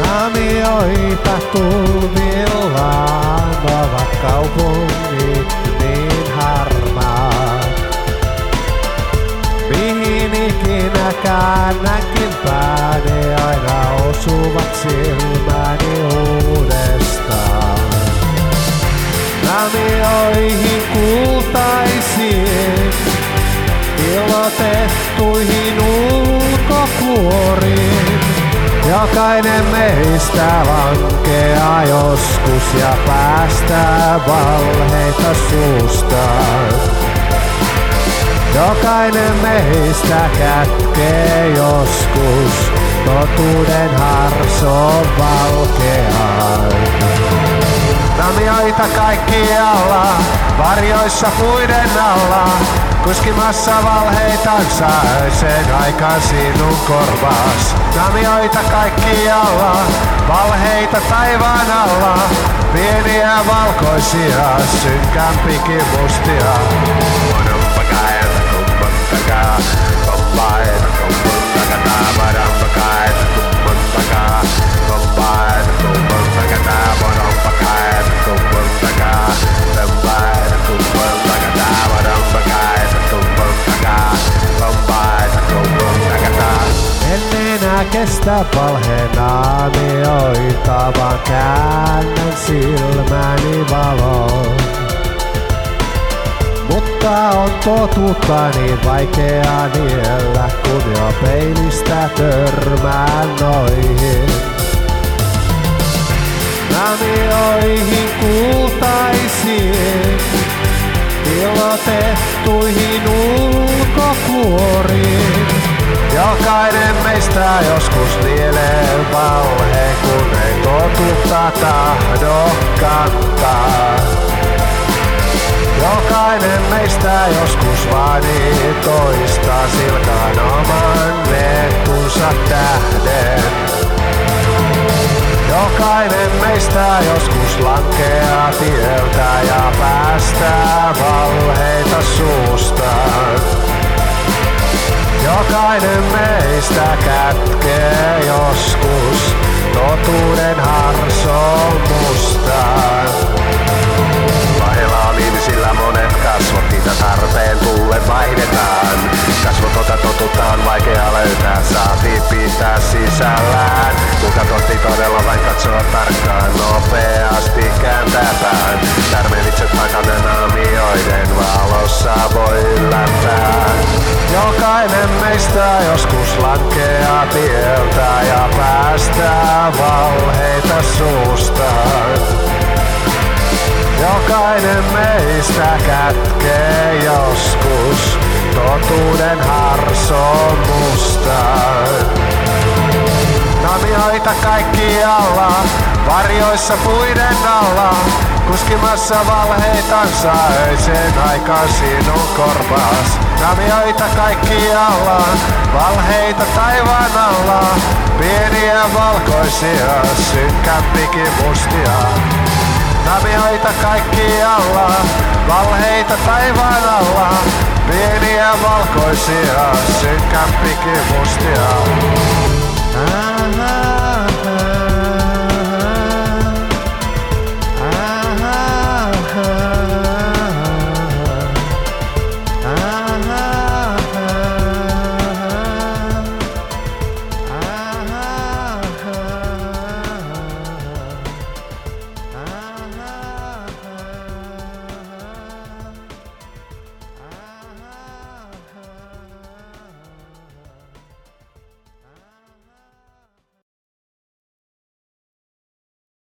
Naamioita tulvillaan ovat kaupungit niin harmaat. Mihin ikinä käännänkin pääni, aina osuvat silmäni uudestaan. Naamioihin kultaisiin, piilotettuihin ulkokuoriin. Jokainen meistä lankeaa joskus ja päästää valheita suustaan. Jokainen meistä kätkee joskus totuuden harsoon valkeaan. Naamioita kaikkialla, varjoissa puiden alla, kuskimassa valheitansa sen aikaan sinun korvaas. Naamioita kaikkialla, valheita taivaan alla, pieniä valkoisia, synkkämpikin mustia. En enää kestä valheen naamioita, vaan käännän silmäni valoon. Mutta on totuutta niin vaikea niellä, kun jo peilistä törmään noihin. Naamioihin kultaisiin, piilotettuihin ulkokuoriin. Jokainen meistä joskus nielee valheen, kun ei totuutta tahdo kantaa. Jokainen meistä joskus vaanii toista silkaan oman etunsa tähden. Jokainen meistä joskus lankeaa tieltä ja päästää valheita suustaan. Jokainen meistä kätkee joskus totuuden harsoon mustaan. Lahjalla on ihmisillä monet kasvot, niitä tarpeen tullen vaihdetaan. Kasvotonta totuutta on vaikea löytää, saatiin pitää sisällään. Kun katsottiin todella vain katsoa tarkkaan, nopeasti kääntää pään. Tärmeen itse takana naamioiden valossa voi lämpää. Jokainen meistä joskus lankeaa tieltä ja päästää valheita suustaan. Jokainen meistä kätkee joskus totuuden harsoon mustaan. Naamioita kaikkialla, varjoissa puiden alla, kuskimassa valheitansa öisen aikaan sinun korvaas. Naamioita kaikkialla, valheita taivaan alla, pieniä valkoisia, synkkämpikin mustia. Naamioita kaikkialla, valheita taivaan alla, pieniä valkoisia, synkkämpikin mustia.